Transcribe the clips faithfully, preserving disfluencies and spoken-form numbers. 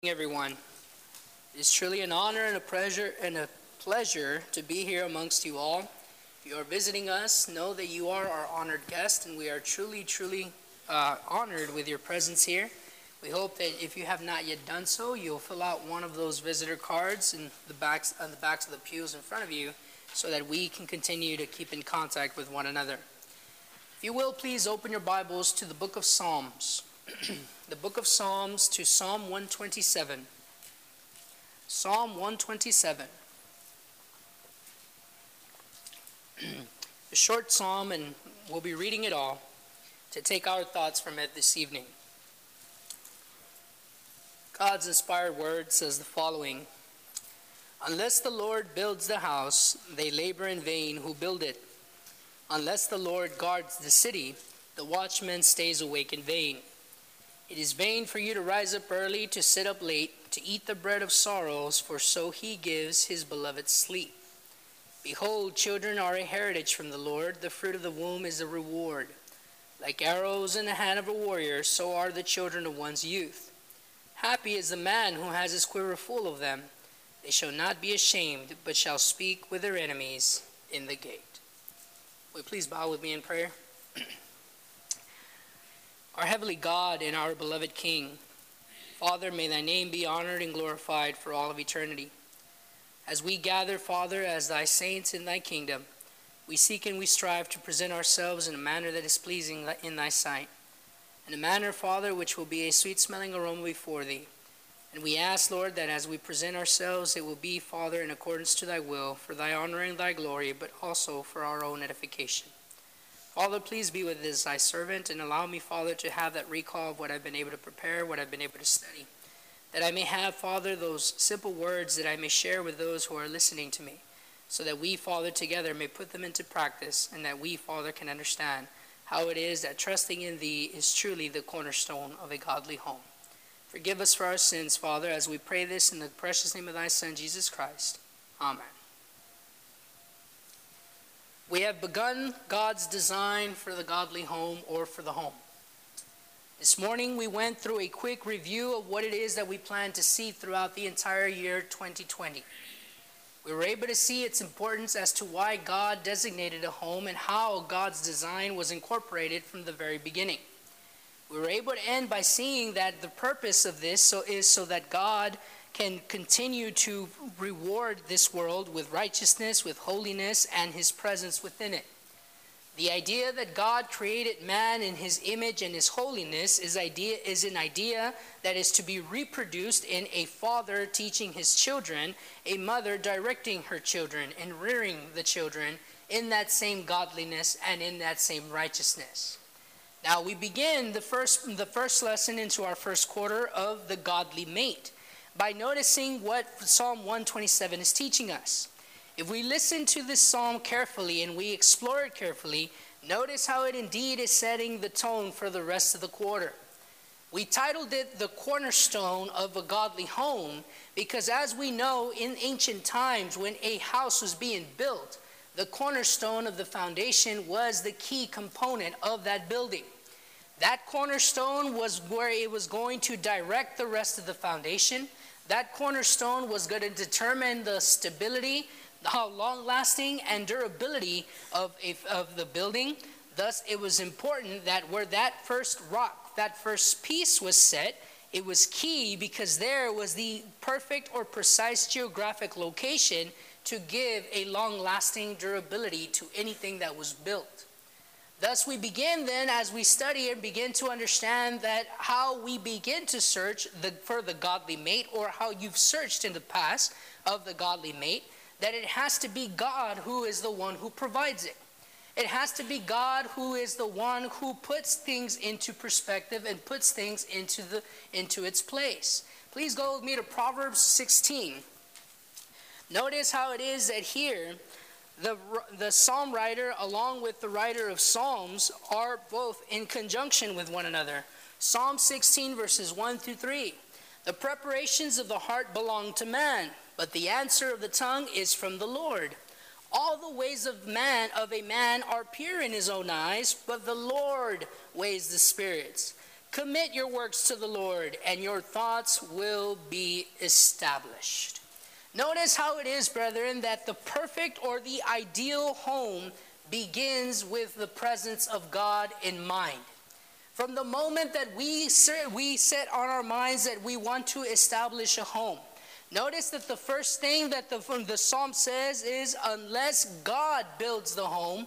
Everyone. It is truly an honor and a pleasure and a pleasure to be here amongst you all. If you are visiting us, know that you are our honored guest, and we are truly, truly uh, honored with your presence here. We hope that if you have not yet done so, you'll fill out one of those visitor cards in the backs on the backs of the pews in front of you, so that we can continue to keep in contact with one another. If you will, please open your Bibles to the book of Psalms. The book of Psalms to Psalm one twenty-seven. Psalm one twenty-seven. A short psalm, and we'll be reading it all to take our thoughts from it this evening. God's inspired word says the following: Unless the Lord builds the house, they labor in vain who build it. Unless the Lord guards the city, the watchman stays awake in vain. It is vain for you to rise up early, to sit up late, to eat the bread of sorrows, for so he gives his beloved sleep. Behold, children are a heritage from the Lord, the fruit of the womb is a reward. Like arrows in the hand of a warrior, so are the children of one's youth. Happy is the man who has his quiver full of them. They shall not be ashamed, but shall speak with their enemies in the gate. Will you please bow with me in prayer? Our heavenly God and our beloved King, Father, may thy name be honored and glorified for all of eternity. As we gather, Father, as thy saints in thy kingdom, we seek and we strive to present ourselves in a manner that is pleasing in thy sight, in a manner, Father, which will be a sweet-smelling aroma before thee. And we ask, Lord, that as we present ourselves, it will be, Father, in accordance to thy will, for thy honor and thy glory, but also for our own edification. Father, please be with this thy servant, and allow me, Father, to have that recall of what I've been able to prepare, what I've been able to study, that I may have, Father, those simple words that I may share with those who are listening to me, so that we, Father, together may put them into practice, and that we, Father, can understand how it is that trusting in thee is truly the cornerstone of a godly home. Forgive us for our sins, Father, as we pray this in the precious name of thy Son, Jesus Christ. Amen. We have begun God's design for the godly home, or for the home. This morning we went through a quick review of what it is that we plan to see throughout the entire year twenty twenty. We were able to see its importance as to why God designated a home and how God's design was incorporated from the very beginning. We were able to end by seeing that the purpose of this so is so that God can continue to reward this world with righteousness, with holiness, and his presence within it. The idea that God created man in his image and his holiness is, idea, is an idea that is to be reproduced in a father teaching his children, a mother directing her children and rearing the children in that same godliness and in that same righteousness. Now we begin the first, the first lesson into our first quarter of the godly mate by noticing what Psalm one twenty-seven is teaching us. If we listen to this psalm carefully and we explore it carefully, notice how it indeed is setting the tone for the rest of the quarter. We titled it The Cornerstone of a Godly Home because, as we know, in ancient times when a house was being built, the cornerstone of the foundation was the key component of that building. That cornerstone was where it was going to direct the rest of the foundation. That cornerstone was going to determine the stability, how long-lasting and durability of, a, of the building. Thus, it was important that where that first rock, that first piece was set, it was key because there was the perfect or precise geographic location to give a long-lasting durability to anything that was built. Thus, we begin then, as we study and begin to understand that how we begin to search the, for the godly mate, or how you've searched in the past of the godly mate, that it has to be God who is the one who provides it. It has to be God who is the one who puts things into perspective and puts things into, the, into its place. Please go with me to Proverbs sixteen. Notice how it is that here, The, the psalm writer, along with the writer of Psalms, are both in conjunction with one another. Psalm sixteen, verses one through three. The preparations of the heart belong to man, but the answer of the tongue is from the Lord. All the ways of man of a man are pure in his own eyes, but the Lord weighs the spirits. Commit your works to the Lord, and your thoughts will be established. Notice how it is, brethren, that the perfect or the ideal home begins with the presence of God in mind. From the moment that we set, we set on our minds that we want to establish a home, notice that the first thing that the, the Psalm says is, unless God builds the home,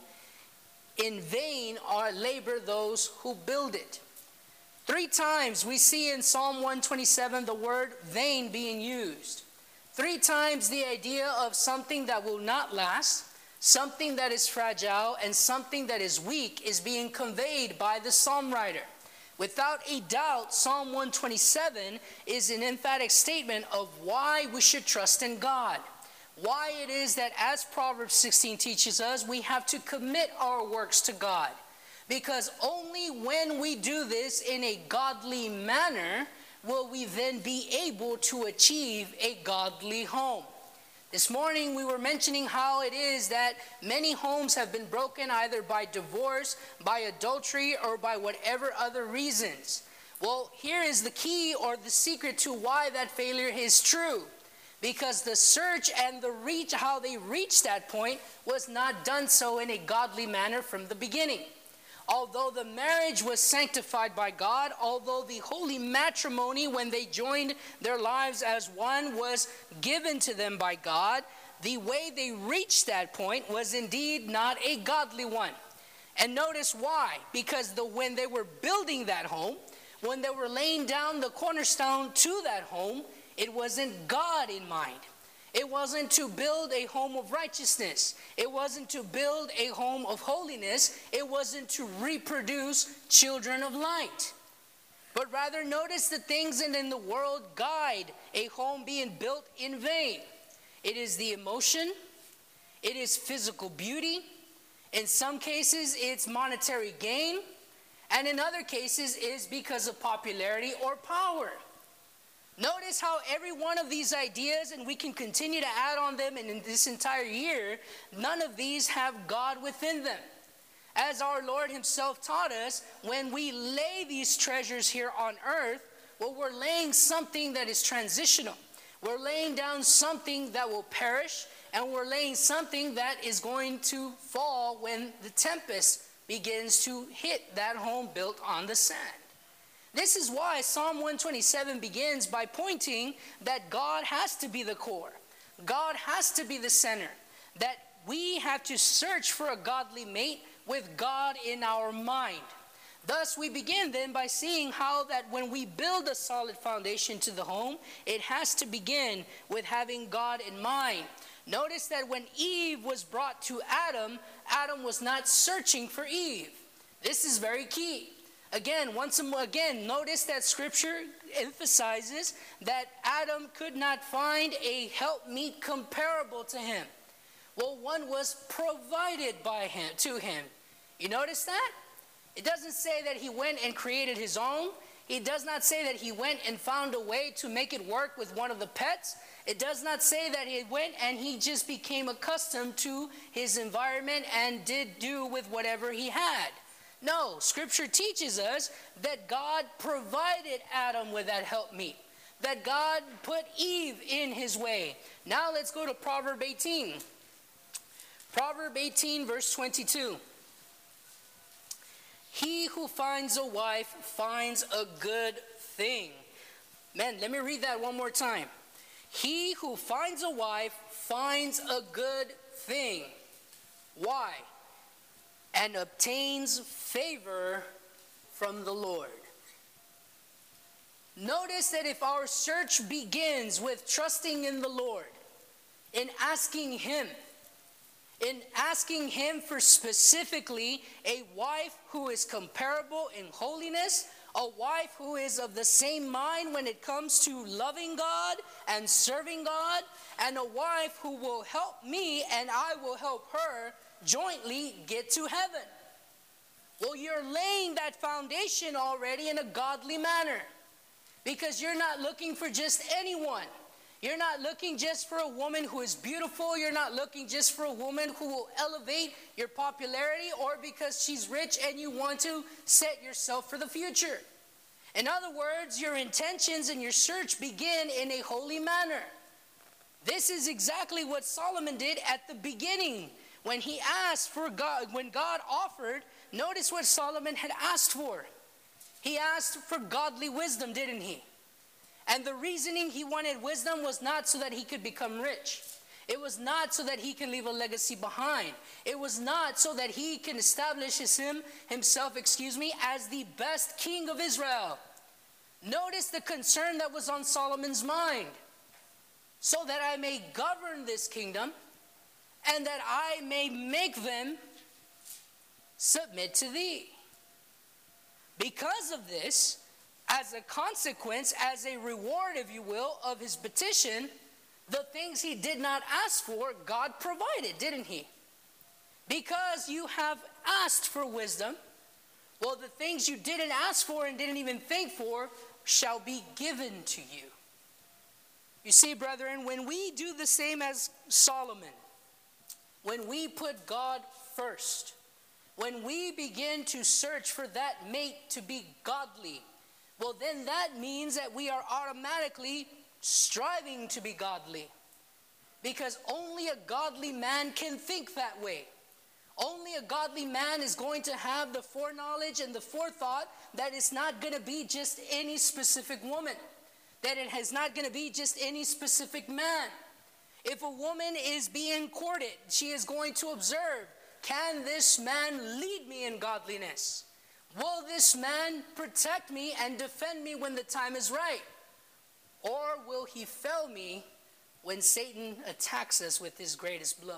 in vain are labor those who build it. Three times we see in Psalm one twenty-seven the word vain being used. Three times the idea of something that will not last, something that is fragile, and something that is weak is being conveyed by the psalm writer. Without a doubt, Psalm one twenty-seven is an emphatic statement of why we should trust in God. Why it is that, as Proverbs sixteen teaches us, we have to commit our works to God. Because only when we do this in a godly manner will we then be able to achieve a godly home. This morning we were mentioning how it is that many homes have been broken either by divorce, by adultery, or by whatever other reasons. Well, here is the key or the secret to why that failure is true. Because the search and the reach, how they reached that point, was not done so in a godly manner from the beginning. Although the marriage was sanctified by God, although the holy matrimony when they joined their lives as one was given to them by God, the way they reached that point was indeed not a godly one. And notice why. Because the, when they were building that home, when they were laying down the cornerstone to that home, it wasn't God in mind. It wasn't to build a home of righteousness. It wasn't to build a home of holiness. It wasn't to reproduce children of light. But rather notice the things that in the world guide a home being built in vain. It is the emotion. It is physical beauty. In some cases, it's monetary gain. And in other cases, it is because of popularity or power. Notice how every one of these ideas, and we can continue to add on them and in this entire year, none of these have God within them. As our Lord himself taught us, when we lay these treasures here on earth, well, we're laying something that is transitional. We're laying down something that will perish, and we're laying something that is going to fall when the tempest begins to hit that home built on the sand. This is why Psalm one twenty-seven begins by pointing that God has to be the core. God has to be the center. That we have to search for a godly mate with God in our mind. Thus, we begin then by seeing how that when we build a solid foundation to the home, it has to begin with having God in mind. Notice that when Eve was brought to Adam, Adam was not searching for Eve. This is very key. Again, once again, notice that Scripture emphasizes that Adam could not find a helpmeet comparable to him. Well, one was provided by him to him. You notice that? It doesn't say that he went and created his own. It does not say that he went and found a way to make it work with one of the pets. It does not say that he went and he just became accustomed to his environment and did do with whatever he had. No, Scripture teaches us that God provided Adam with that helpmeet, that God put Eve in his way. Now let's go to Proverbs eighteen. Proverbs eighteen, verse twenty-two. He who finds a wife finds a good thing. Man, let me read that one more time. He who finds a wife finds a good thing. Why? And obtains favor from the Lord. Notice that if our search begins with trusting in the Lord, in asking him, in asking him for specifically a wife who is comparable in holiness, a wife who is of the same mind when it comes to loving God and serving God, and a wife who will help me and I will help her jointly get to heaven. Well, you're laying that foundation already in a godly manner, because you're not looking for just anyone. You're not looking just for a woman who is beautiful. You're not looking just for a woman who will elevate your popularity, or because she's rich and you want to set yourself for the future. In other words, your intentions and your search begin in a holy manner. This is exactly what Solomon did at the beginning when he asked for God, when God offered. Notice what Solomon had asked for. He asked for godly wisdom, didn't he? And the reasoning he wanted wisdom was not so that he could become rich. It was not so that he can leave a legacy behind. It was not so that he can establish him, himself, excuse me, as the best king of Israel. Notice the concern that was on Solomon's mind. So that I may govern this kingdom and that I may make them submit to thee. Because of this, as a consequence, as a reward, if you will, of his petition, the things he did not ask for, God provided, didn't he? Because you have asked for wisdom, well, the things you didn't ask for and didn't even think for shall be given to you. You see, brethren, when we do the same as Solomon, when we put God first, when we begin to search for that mate to be godly, well, then that means that we are automatically striving to be godly. Because only a godly man can think that way. Only a godly man is going to have the foreknowledge and the forethought that it's not going to be just any specific woman. That it is not going to be just any specific man. If a woman is being courted, she is going to observe, can this man lead me in godliness? Will this man protect me and defend me when the time is right? Or will he fail me when Satan attacks us with his greatest blow?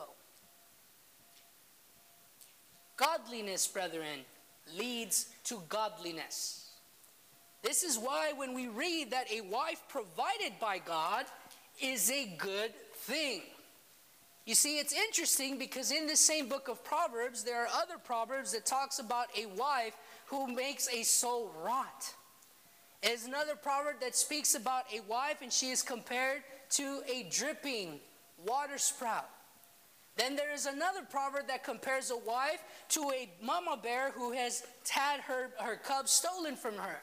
Godliness, brethren, leads to godliness. This is why when we read that a wife provided by God is a good thing. You see, it's interesting because in this same book of Proverbs, there are other Proverbs that talks about a wife who makes a soul rot. There's another proverb that speaks about a wife and she is compared to a dripping water sprout. Then there is another proverb that compares a wife to a mama bear who has had her, her cubs stolen from her.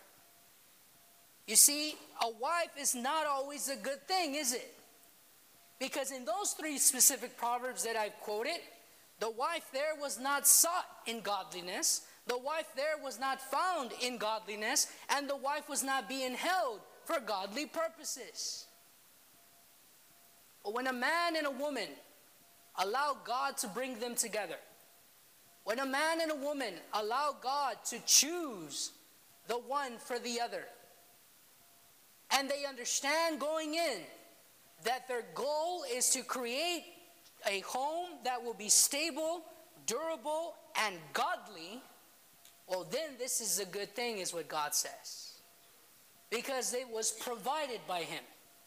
You see, a wife is not always a good thing, is it? Because in those three specific proverbs that I've quoted, the wife there was not sought in godliness, the wife there was not found in godliness, and the wife was not being held for godly purposes. But when a man and a woman allow God to bring them together, when a man and a woman allow God to choose the one for the other, and they understand going in that their goal is to create a home that will be stable, durable, and godly, well, then this is a good thing, is what God says. Because it was provided by him.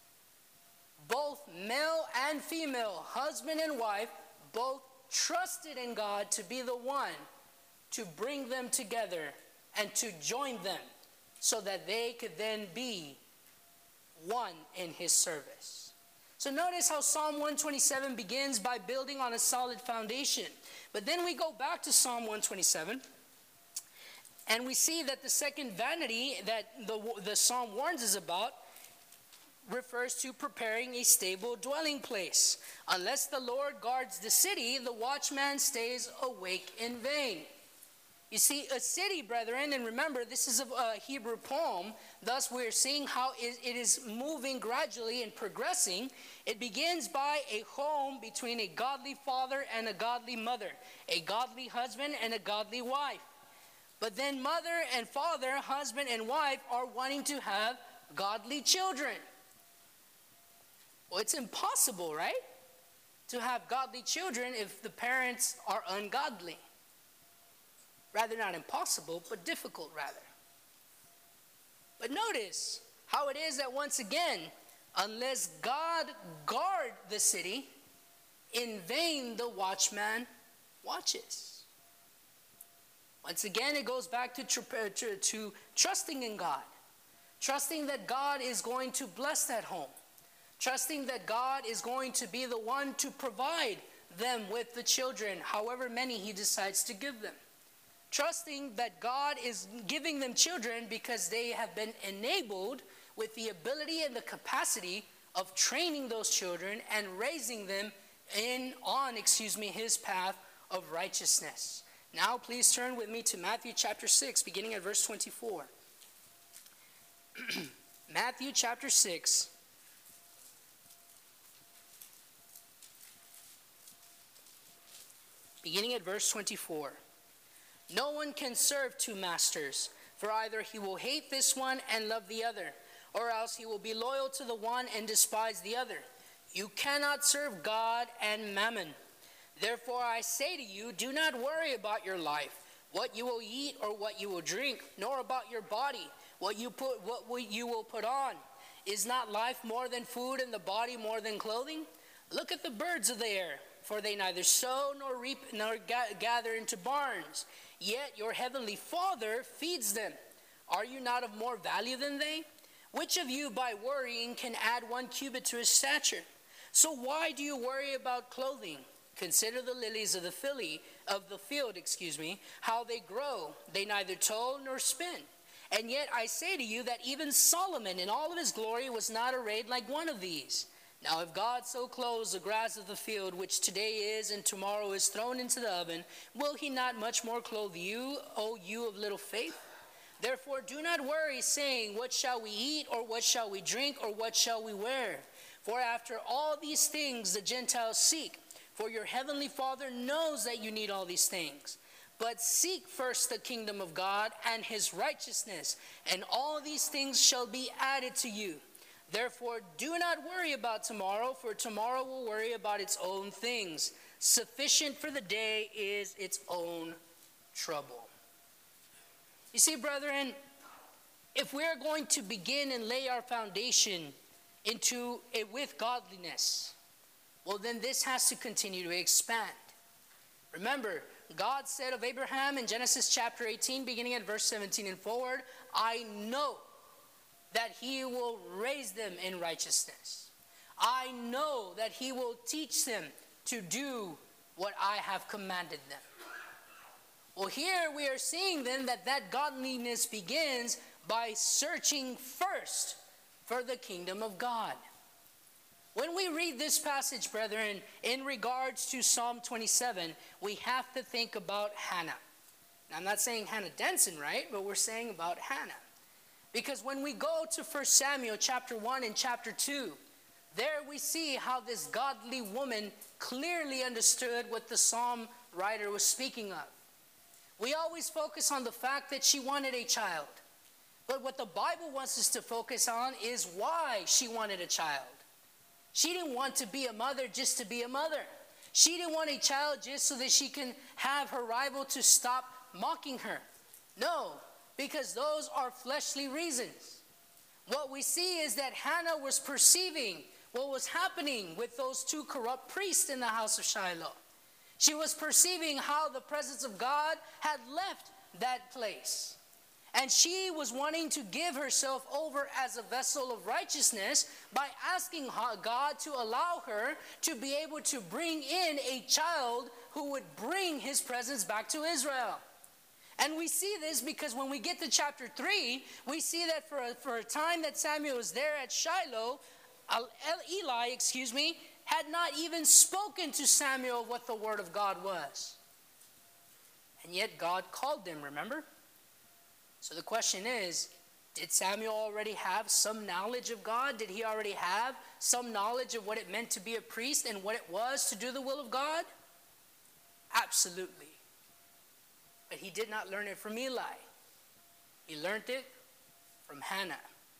Both male and female, husband and wife, both trusted in God to be the one to bring them together and to join them so that they could then be one in his service. So notice how Psalm one twenty-seven begins by building on a solid foundation. But then we go back to Psalm one twenty-seven and we see that the second vanity that the, the Psalm warns us about refers to preparing a stable dwelling place. Unless the Lord guards the city, the watchman stays awake in vain. You see, a city, brethren, and remember, this is a, a Hebrew poem. Thus, we're seeing how it, it is moving gradually and progressing. It begins by a home between a godly father and a godly mother, a godly husband and a godly wife. But then mother and father, husband and wife are wanting to have godly children. Well, it's impossible, right? To have godly children if the parents are ungodly. Rather, not impossible, but difficult, rather. But notice how it is that once again, unless God guard the city, in vain the watchman watches. Once again, it goes back to, tr- to, to trusting in God. Trusting that God is going to bless that home. Trusting that God is going to be the one to provide them with the children, however many he decides to give them. trusting that God is giving them children because they have been enabled with the ability and the capacity of training those children and raising them in on, excuse me, his path of righteousness. Now please turn with me to Matthew chapter six, beginning at verse twenty-four. Matthew chapter six, beginning at verse twenty-four. No one can serve two masters, for either he will hate this one and love the other, or else he will be loyal to the one and despise the other. You cannot serve God and mammon. Therefore I say to you, do not worry about your life, what you will eat or what you will drink, nor about your body, what you put, what you will put on. Is not life more than food and the body more than clothing? Look at the birds of the air, for they neither sow nor reap nor gather into barns, yet your heavenly Father feeds them. Are you not of more value than they? Which of you by worrying can add one cubit to his stature? So why do you worry about clothing? Consider the lilies of the field, of the field, excuse me, how they grow. They neither toil nor spin. And yet I say to you that even Solomon in all of his glory was not arrayed like one of these. Now if God so clothes the grass of the field, which today is and tomorrow is thrown into the oven, will he not much more clothe you, O you of little faith? Therefore do not worry, saying, what shall we eat, or what shall we drink, or what shall we wear? For after all these things the Gentiles seek. For your heavenly Father knows that you need all these things. But seek first the kingdom of God and his righteousness, and all these things shall be added to you. Therefore do not worry about tomorrow, for tomorrow will worry about its own things. Sufficient for the day is its own trouble. You see, brethren, if we're going to begin and lay our foundation into it with godliness, well, then this has to continue to expand. Remember, God said of Abraham in Genesis chapter eighteen, beginning at verse seventeen and forward, I know that he will raise them in righteousness. I know that he will teach them to do what I have commanded them. Well, here we are seeing then that that godliness begins by searching first for the kingdom of God. When we read this passage, brethren, in regards to Psalm twenty-seven, we have to think about Hannah. Now, I'm not saying Hannah Denson, right? But we're saying about Hannah. Because when we go to First Samuel chapter one and chapter two, there we see how this godly woman clearly understood what the psalm writer was speaking of. We always focus on the fact that she wanted a child. But what the Bible wants us to focus on is why she wanted a child. She didn't want to be a mother just to be a mother. She didn't want a child just so that she can have her rival to stop mocking her. No, because those are fleshly reasons. What we see is that Hannah was perceiving what was happening with those two corrupt priests in the house of Shiloh. She was perceiving how the presence of God had left that place. And she was wanting to give herself over as a vessel of righteousness by asking God to allow her to be able to bring in a child who would bring his presence back to Israel. And we see this because when we get to chapter three, we see that for a, for a time that Samuel was there at Shiloh, Eli, excuse me, had not even spoken to Samuel what the word of God was. And yet God called them, remember? So the question is, did Samuel already have some knowledge of God? Did he already have some knowledge of what it meant to be a priest and what it was to do the will of God? Absolutely. But he did not learn it from Eli. He learned it from Hannah.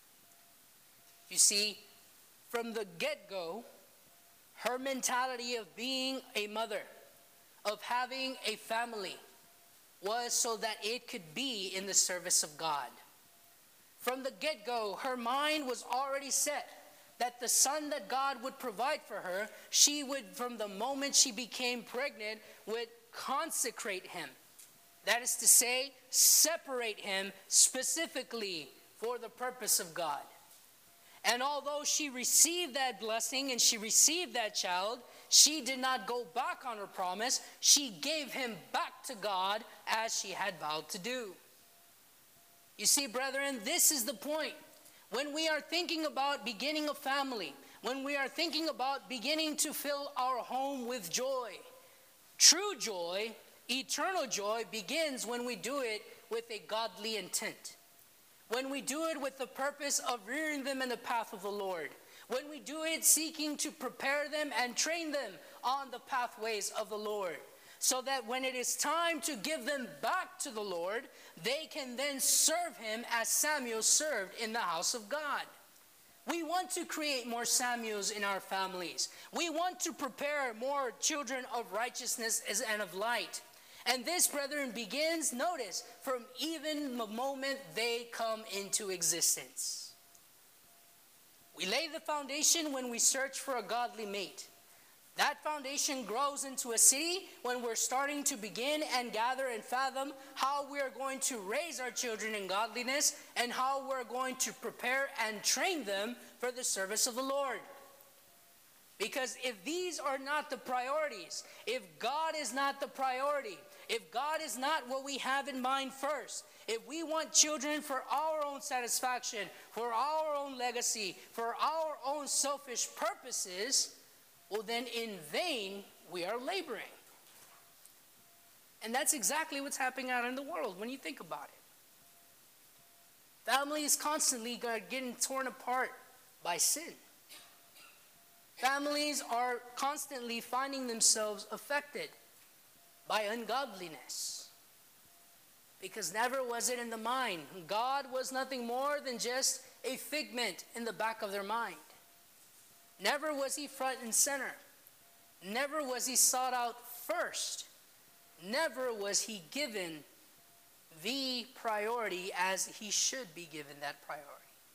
You see, from the get-go, her mentality of being a mother, of having a family, was so that it could be in the service of God. From the get-go, her mind was already set that the son that God would provide for her, she would, from the moment she became pregnant, would consecrate him. That is to say, separate him specifically for the purpose of God. And although she received that blessing and she received that child, she did not go back on her promise. She gave him back to God as she had vowed to do. You see, brethren, this is the point. When we are thinking about beginning a family, when we are thinking about beginning to fill our home with joy, true joy, eternal joy begins when we do it with a godly intent. When we do it with the purpose of rearing them in the path of the Lord. When we do it seeking to prepare them and train them on the pathways of the Lord. So that when it is time to give them back to the Lord, they can then serve him as Samuel served in the house of God. We want to create more Samuels in our families. We want to prepare more children of righteousness and of light. And this, brethren, begins, notice, from even the moment they come into existence. We lay the foundation when we search for a godly mate. That foundation grows into a city when we're starting to begin and gather and fathom how we are going to raise our children in godliness and how we're going to prepare and train them for the service of the Lord. Because if these are not the priorities, if God is not the priority, if God is not what we have in mind first, if we want children for our own satisfaction, for our own legacy, for our own selfish purposes, well then in vain we are laboring. And that's exactly what's happening out in the world when you think about it. Families constantly are getting torn apart by sin. Families are constantly finding themselves affected by ungodliness. Because never was it in the mind. God was nothing more than just a figment in the back of their mind. Never was he front and center. Never was he sought out first. Never was he given the priority as he should be given that priority.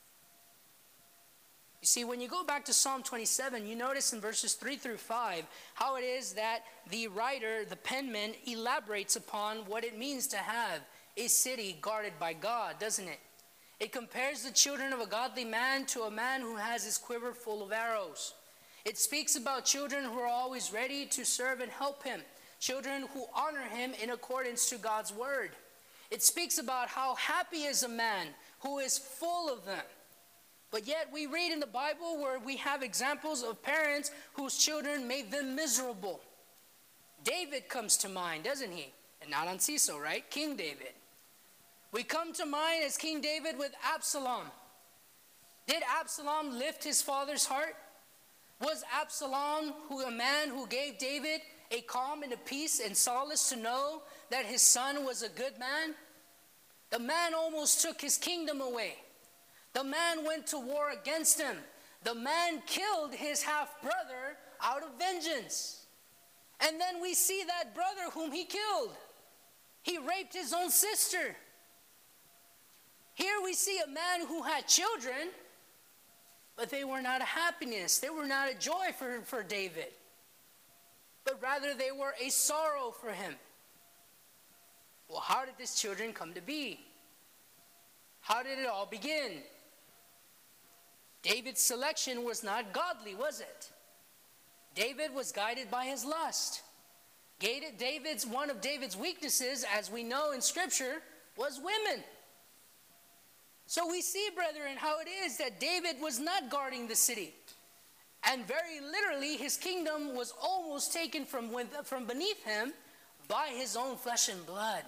You see, when you go back to Psalm twenty-seven, you notice in verses three through five how it is that the writer, the penman, elaborates upon what it means to have a city guarded by God, doesn't it? It compares the children of a godly man to a man who has his quiver full of arrows. It speaks about children who are always ready to serve and help him, children who honor him in accordance to God's word. It speaks about how happy is a man who is full of them. But yet we read in the Bible where we have examples of parents whose children made them miserable. David comes to mind, doesn't he? And not Anciso, right? King David. We come to mind as King David with Absalom. Did Absalom lift his father's heart? Was Absalom who a man who gave David a calm and a peace and solace to know that his son was a good man? The man almost took his kingdom away. The man went to war against him. The man killed his half-brother out of vengeance. And then we see that brother whom he killed. He raped his own sister. Here we see a man who had children, but they were not a happiness. They were not a joy for, for David. But rather they were a sorrow for him. Well, how did these children come to be? How did it all begin? David's selection was not godly, was it? David was guided by his lust. David's, one of David's weaknesses, as we know in Scripture, was women. So we see, brethren, how it is that David was not guarding the city. And very literally, his kingdom was almost taken from, from beneath him by his own flesh and blood.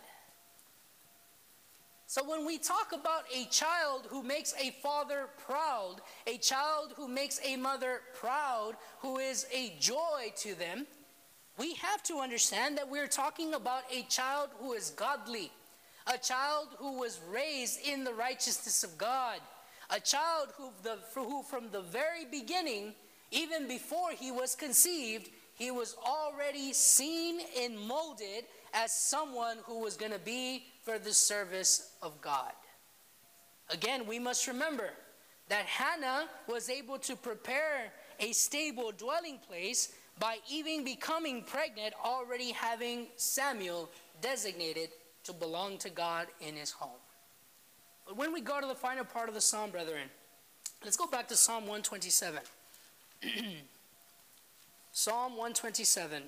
So when we talk about a child who makes a father proud, a child who makes a mother proud, who is a joy to them, we have to understand that we're talking about a child who is godly, a child who was raised in the righteousness of God, a child who, the, who from the very beginning, even before he was conceived, he was already seen and molded as someone who was going to be for the service of God. Again, we must remember that Hannah was able to prepare a stable dwelling place by even becoming pregnant, already having Samuel designated to belong to God in his home. But when we go to the final part of the psalm, brethren, let's go back to Psalm one twenty-seven. Psalm one twenty-seven.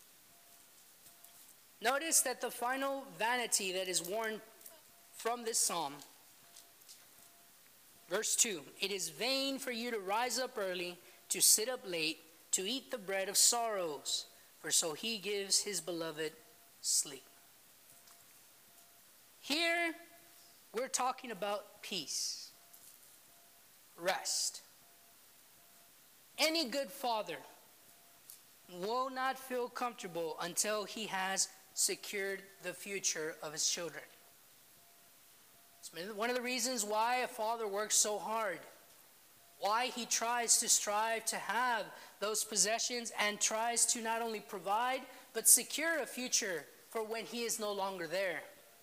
Notice that the final vanity that is worn from this psalm. Verse two, it is vain for you to rise up early, to sit up late, to eat the bread of sorrows, for so he gives his beloved sleep. Here, we're talking about peace, rest. Any good father will not feel comfortable until he has secured the future of his children. It's one of the reasons why a father works so hard, why he tries to strive to have those possessions and tries to not only provide, but secure a future for when he is no longer there.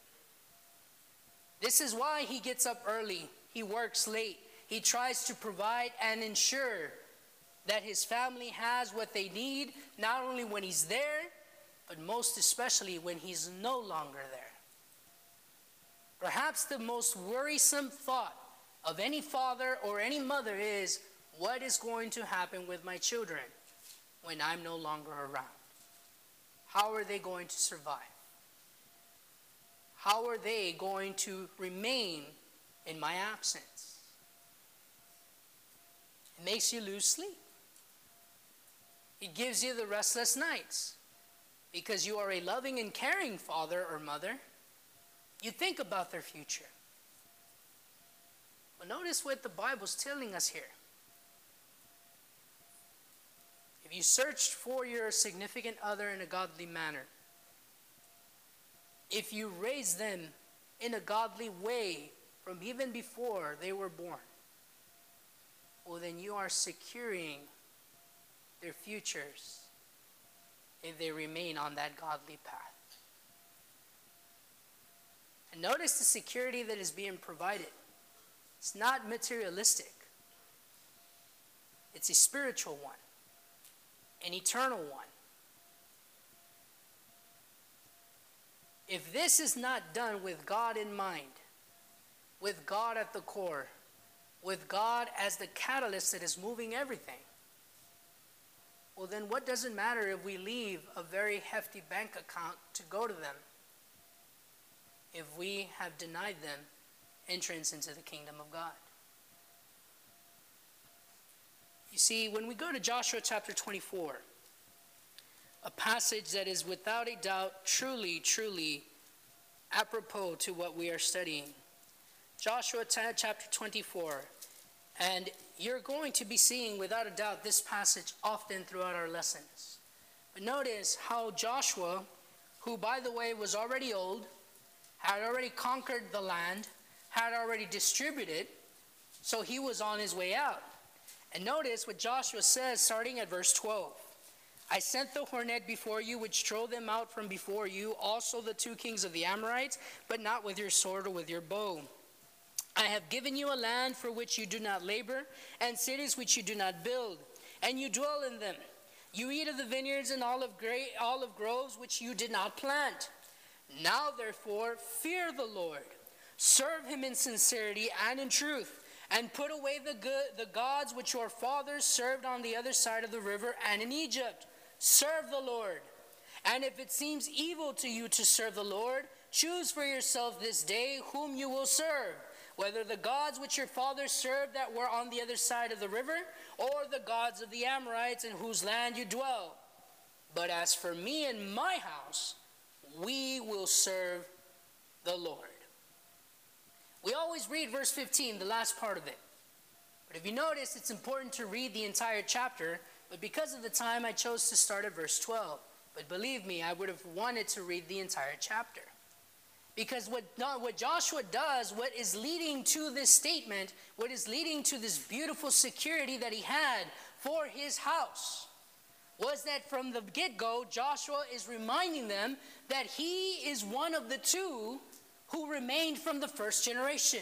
This is why he gets up early, he works late, he tries to provide and ensure that his family has what they need, not only when he's there, but most especially when he's no longer there. Perhaps the most worrisome thought of any father or any mother is, what is going to happen with my children when I'm no longer around? How are they going to survive? How are they going to remain in my absence? It makes you lose sleep. It gives you the restless nights because you are a loving and caring father or mother. You think about their future. But notice what the Bible's telling us here. If you searched for your significant other in a godly manner, if you raise them in a godly way from even before they were born, well, then you are securing their futures if they remain on that godly path. And notice the security that is being provided. It's not materialistic. It's a spiritual one, an eternal one. If this is not done with God in mind, with God at the core, with God as the catalyst that is moving everything, well then what does it matter if we leave a very hefty bank account to go to them if we have denied them entrance into the kingdom of God? You see, when we go to Joshua chapter twenty-four, a passage that is without a doubt truly, truly apropos to what we are studying. Joshua chapter twenty-four, and you're going to be seeing without a doubt this passage often throughout our lessons. But notice how Joshua, who by the way was already old, had already conquered the land, had already distributed, so he was on his way out. And notice what Joshua says starting at verse twelve. I sent the hornet before you, which drove them out from before you, also the two kings of the Amorites, but not with your sword or with your bow. I have given you a land for which you do not labor, and cities which you do not build, and you dwell in them. You eat of the vineyards and olive, gra- olive groves which you did not plant. Now, therefore, fear the Lord. Serve him in sincerity and in truth, and put away the, good, the gods which your fathers served on the other side of the river and in Egypt. Serve the Lord. And if it seems evil to you to serve the Lord, choose for yourself this day whom you will serve, whether the gods which your fathers served that were on the other side of the river, or the gods of the Amorites in whose land you dwell. But as for me and my house, we will serve the Lord. We always read verse fifteen, the last part of it. But if you notice, it's important to read the entire chapter, but because of the time, I chose to start at verse twelve. But believe me, I would have wanted to read the entire chapter. Because what, what Joshua does, what is leading to this statement, what is leading to this beautiful security that he had for his house, was that from the get-go, Joshua is reminding them that he is one of the two who remained from the first generation.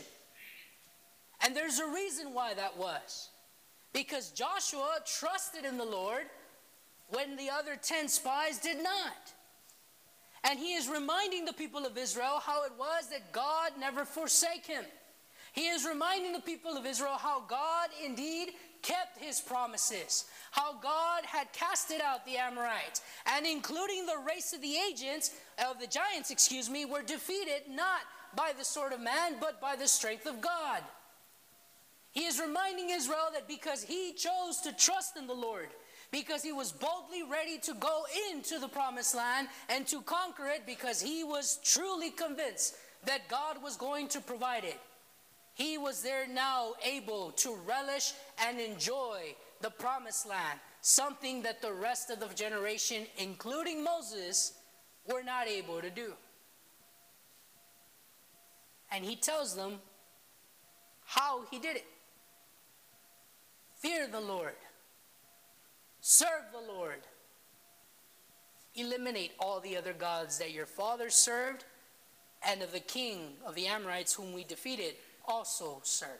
And there's a reason why that was. Because Joshua trusted in the Lord when the other ten spies did not. And he is reminding the people of Israel how it was that God never forsake him. He is reminding the people of Israel how God indeed kept his promises, how God had casted out the Amorites, and including the race of the agents, of the giants, excuse me, were defeated not by the sword of man, but by the strength of God. He is reminding Israel that because he chose to trust in the Lord, because he was boldly ready to go into the promised land and to conquer it, because he was truly convinced that God was going to provide it, he was there now able to relish and enjoy the promised land, something that the rest of the generation, including Moses, were not able to do. And he tells them how he did it. Fear the Lord. Serve the Lord. Eliminate all the other gods that your fathers served, and of the king of the Amorites whom we defeated also served.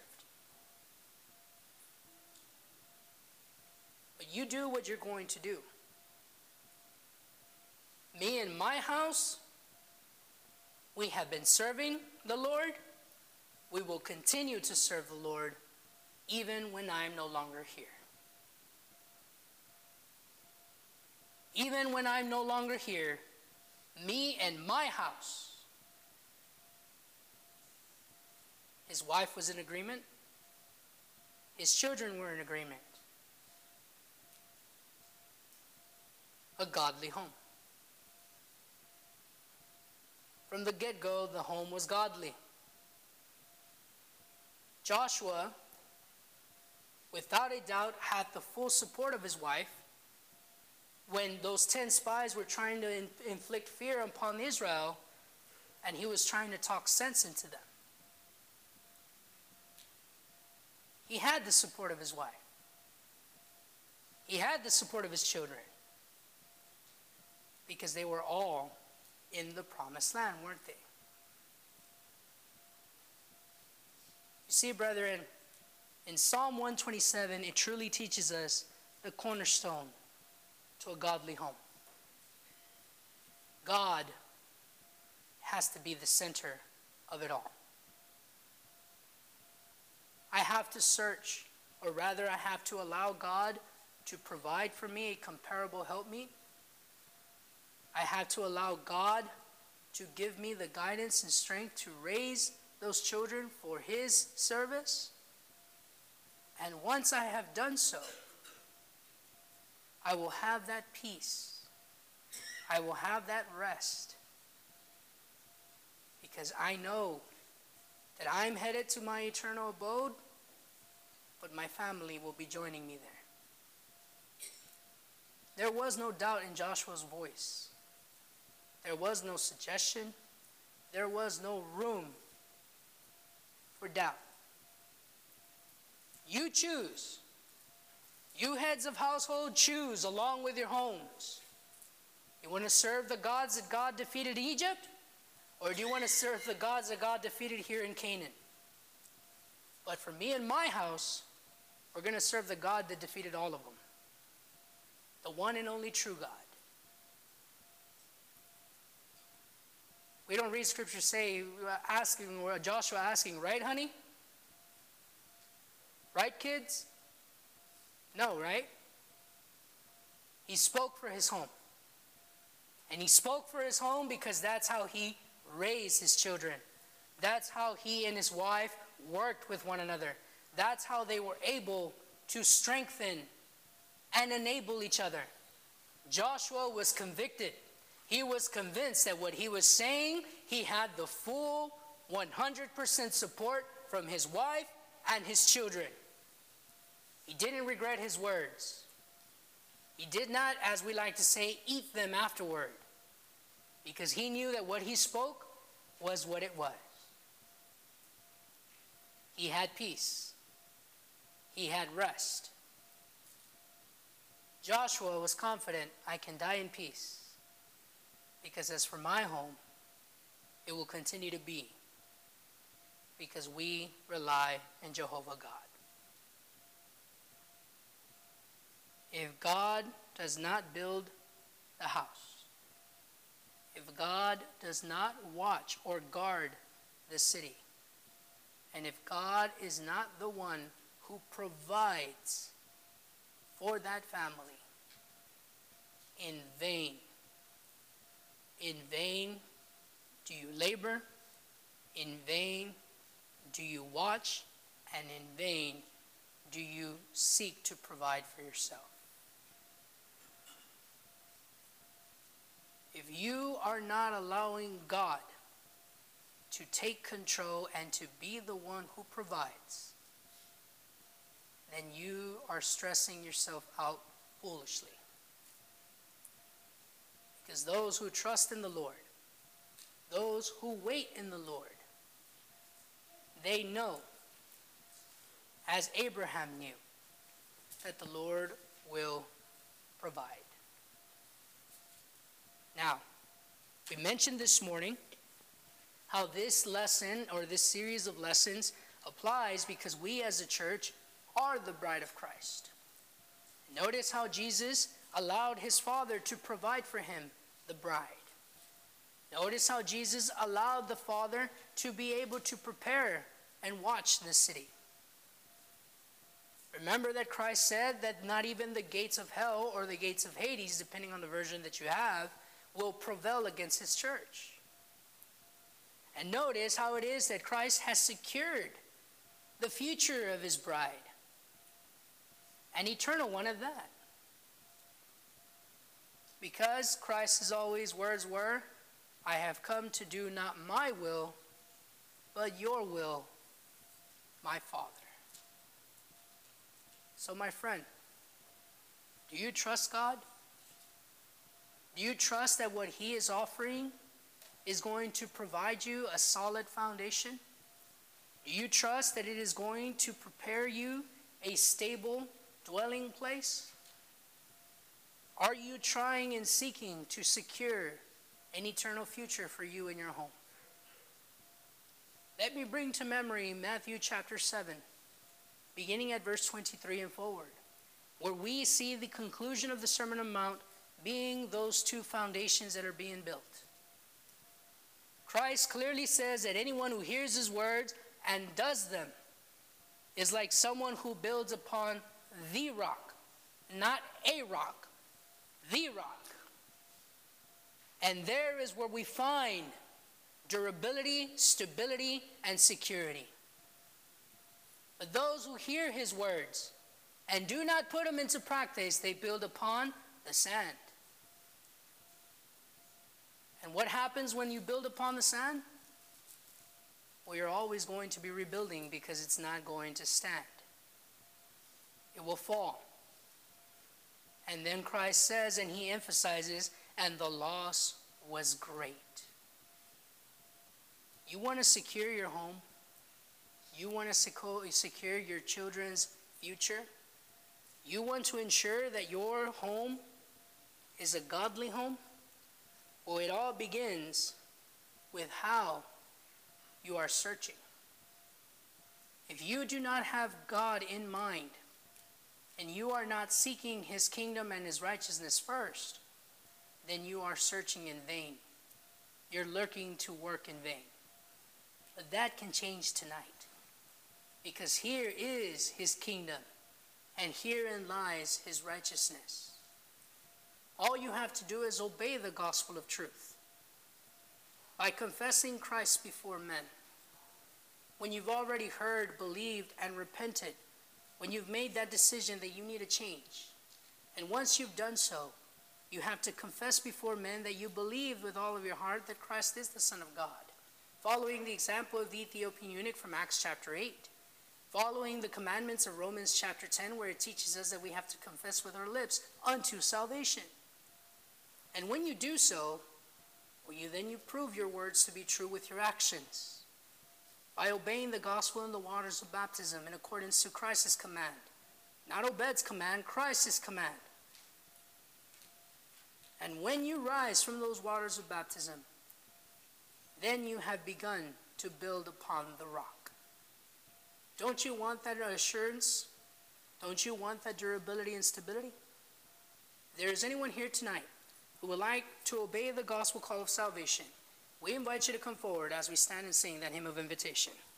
But you do what you're going to do. Me and my house, we have been serving the Lord. We will continue to serve the Lord even when I am no longer here. Even when I'm no longer here, me and my house. His wife was in agreement. His children were in agreement. A godly home. From the get-go, the home was godly. Joshua, without a doubt, had the full support of his wife when those ten spies were trying to in- inflict fear upon Israel, and he was trying to talk sense into them. He had the support of his wife. He had the support of his children, because they were all in the promised land, weren't they? You see, brethren, in Psalm one twenty-seven, it truly teaches us the cornerstone to a godly home. God has to be the center of it all. I have to search, or rather I have to allow God to provide for me a comparable helpmeet. I have to allow God to give me the guidance and strength to raise those children for his service. And once I have done so, I will have that peace. I will have that rest. Because I know that I'm headed to my eternal abode, but my family will be joining me there. There was no doubt in Joshua's voice. There was no suggestion. There was no room for doubt. You choose. You heads of household, choose along with your homes. You want to serve the gods that God defeated in Egypt? Or do you want to serve the gods that God defeated here in Canaan? But for me and my house, we're going to serve the God that defeated all of them. The one and only true God. We don't read scripture say, asking, or Joshua asking, right, honey? Right, kids? No, right? He spoke for his home. And he spoke for his home because that's how he raised his children. That's how he and his wife worked with one another. That's how they were able to strengthen and enable each other. Joshua was convicted. He was convinced that what he was saying, he had the full one hundred percent support from his wife and his children. He didn't regret his words. He did not, as we like to say, eat them afterward, because he knew that what he spoke was what it was. He had peace. He had rest. Joshua was confident, I can die in peace, because as for my home, it will continue to be, because we rely on Jehovah God. If God does not build the house, if God does not watch or guard the city, and if God is not the one who provides for that family, in vain, in vain do you labor, in vain do you watch, and in vain do you seek to provide for yourself. If you are not allowing God to take control and to be the one who provides, then you are stressing yourself out foolishly. Because those who trust in the Lord, those who wait in the Lord, they know, as Abraham knew, that the Lord will provide. Now, we mentioned this morning how this lesson or this series of lessons applies because we as a church are the bride of Christ. Notice how Jesus allowed his Father to provide for him the bride. Notice how Jesus allowed the Father to be able to prepare and watch the city. Remember that Christ said that not even the gates of hell or the gates of Hades, depending on the version that you have, will prevail against his church. And notice how it is that Christ has secured the future of his bride, an eternal one at that. Because Christ's always words were, I have come to do not my will, but your will, my Father. So my friend, do you trust God? Do you trust that what he is offering is going to provide you a solid foundation? Do you trust that it is going to prepare you a stable dwelling place? Are you trying and seeking to secure an eternal future for you and your home? Let me bring to memory Matthew chapter seven, beginning at verse twenty-three and forward, where we see the conclusion of the Sermon on the Mount being those two foundations that are being built. Christ clearly says that anyone who hears his words and does them is like someone who builds upon the rock, not a rock, the rock. And there is where we find durability, stability, and security. But those who hear his words and do not put them into practice, they build upon the sand. And what happens when you build upon the sand? Well, you're always going to be rebuilding because it's not going to stand. It will fall. And then Christ says, and he emphasizes, and the loss was great. You want to secure your home? You want to secure your children's future? You want to ensure that your home is a godly home? Well, it all begins with how you are searching. If you do not have God in mind, and you are not seeking his kingdom and his righteousness first, then you are searching in vain. You're lurking to work in vain. But that can change tonight. Because here is his kingdom, and herein lies his righteousness. All you have to do is obey the gospel of truth by confessing Christ before men. When you've already heard, believed, and repented, when you've made that decision that you need a change, and once you've done so, you have to confess before men that you believe with all of your heart that Christ is the Son of God, following the example of the Ethiopian eunuch from Acts chapter eight, following the commandments of Romans chapter ten, where it teaches us that we have to confess with our lips unto salvation. And when you do so, well, you then you prove your words to be true with your actions by obeying the gospel in the waters of baptism in accordance to Christ's command. Not Obed's command, Christ's command. And when you rise from those waters of baptism, then you have begun to build upon the rock. Don't you want that assurance? Don't you want that durability and stability? If there is anyone here tonight who would like to obey the gospel call of salvation, we invite you to come forward as we stand and sing that hymn of invitation.